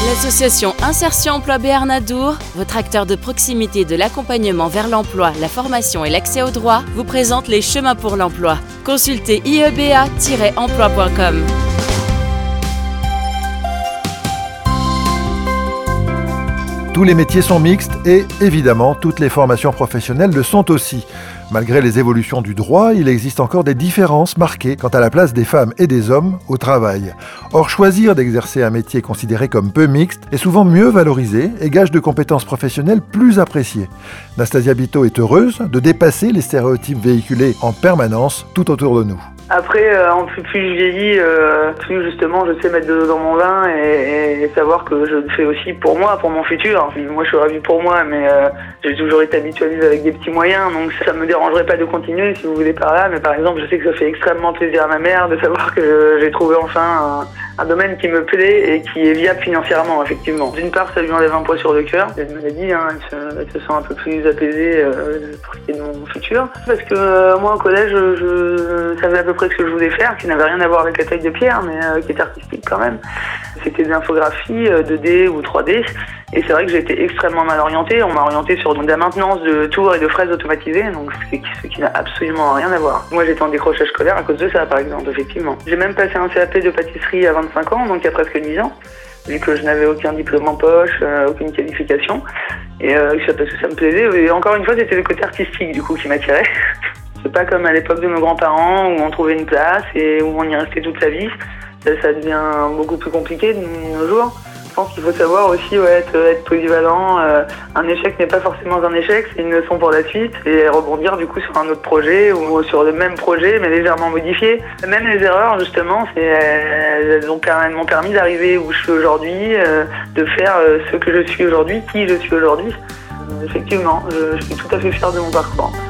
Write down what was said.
L'association Insertion Emploi Béarn Adour, votre acteur de proximité de l'accompagnement vers l'emploi, la formation et l'accès au droit, vous présente les chemins pour l'emploi. Consultez ieba-emploi.com. Tous les métiers sont mixtes et, évidemment, toutes les formations professionnelles le sont aussi. Malgré les évolutions du droit, il existe encore des différences marquées quant à la place des femmes et des hommes au travail. Or, choisir d'exercer un métier considéré comme peu mixte est souvent mieux valorisé et gage de compétences professionnelles plus appréciées. Nastasia Bito est heureuse de dépasser les stéréotypes véhiculés en permanence tout autour de nous. Après, plus je vieillis, plus justement je sais mettre de l'eau dans mon vin et savoir que je le fais aussi pour moi, pour mon futur. Moi je suis ravi pour moi, mais j'ai toujours été habitué à vivre avec des petits moyens, donc ça me dérangerait pas de continuer si vous voulez par là. Mais par exemple, je sais que ça fait extrêmement plaisir à ma mère de savoir que j'ai trouvé enfin un domaine qui me plaît et qui est viable financièrement, effectivement. D'une part, ça lui enlève un poids sur le cœur. Elle me l'a dit, elle se sent un peu plus apaisée pour ce qui est de mon futur. Parce que moi, au collège, je savais à peu près ce que je voulais faire, qui n'avait rien à voir avec la taille de pierre, mais qui était artistique quand même. C'était de l'infographie 2D ou 3D. Et c'est vrai que j'ai été extrêmement mal orientée. On m'a orientée sur de la maintenance de tours et de fraises automatisées, donc ce qui n'a absolument rien à voir. Moi, j'étais en décrochage scolaire à cause de ça, par exemple, effectivement. J'ai même passé un CAP de pâtisserie à 25 ans, donc il y a presque 10 ans, vu que je n'avais aucun diplôme en poche, aucune qualification, et parce que ça me plaisait. Et encore une fois, c'était le côté artistique, du coup, qui m'attirait. C'est pas comme à l'époque de nos grands-parents, où on trouvait une place et où on y restait toute sa vie. Ça devient beaucoup plus compliqué de nos jours. Je pense qu'il faut savoir aussi être polyvalent. Un échec n'est pas forcément un échec, c'est une leçon pour la suite. Et rebondir du coup sur un autre projet ou sur le même projet mais légèrement modifié. Même les erreurs justement, elles m'ont permis d'arriver où je suis aujourd'hui, de faire ce que je suis aujourd'hui, qui je suis aujourd'hui. Effectivement, je suis tout à fait fière de mon parcours.